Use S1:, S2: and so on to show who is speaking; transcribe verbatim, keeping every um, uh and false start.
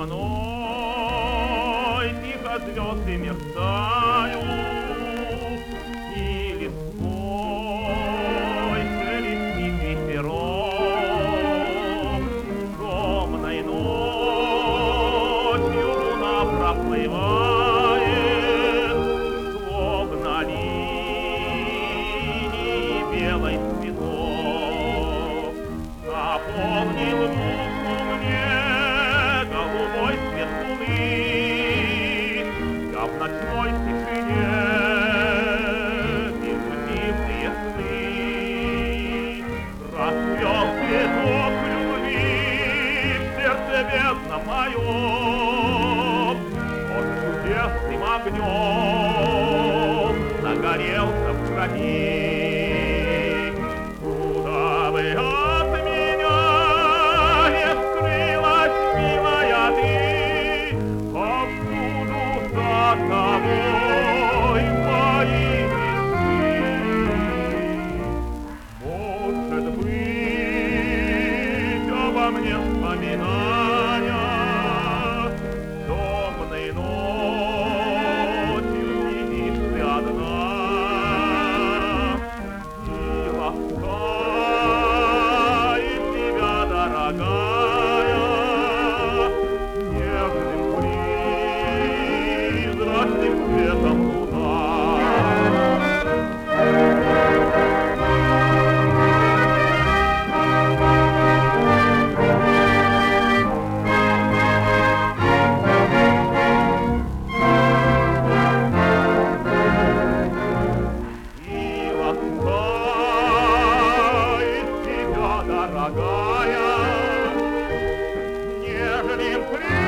S1: мной тихо звезды мерцают, и листвой шелестит ветерок. Темной ночью луна проплывает, словно линии белой цветов. Наполнил душу мне голубой свет луны. Я в ночной тишине вижу дивные сны. Расцвел цветок любви в сердце бедном моем. Он чудесным огнем загорелся в крови. Куда бы от меня не скрылась, милая ты, повсюду за тобой мои мечты. Может быть, обо мне вспоминая, темной ночью сидишь ты одна. И ласкает тебя, дорогая, нежным призрачным светом луна. И ласкает тебя, дорогая, нежным призрачным